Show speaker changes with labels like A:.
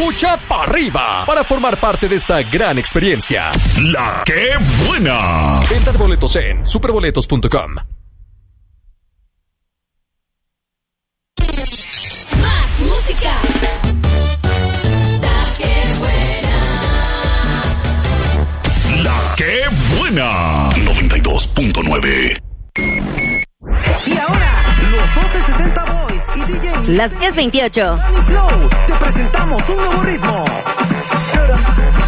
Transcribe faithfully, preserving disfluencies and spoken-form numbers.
A: escucha para arriba para formar parte de esta gran experiencia. La que buena. Venta de boletos en superboletos punto com.
B: Más música. La que buena.
A: La que buena. noventa y dos punto nueve.
C: Y ahora, los doce sesenta Boys y D J
D: Las diez veintiocho.
C: Danny Flow, te presentamos un nuevo ritmo.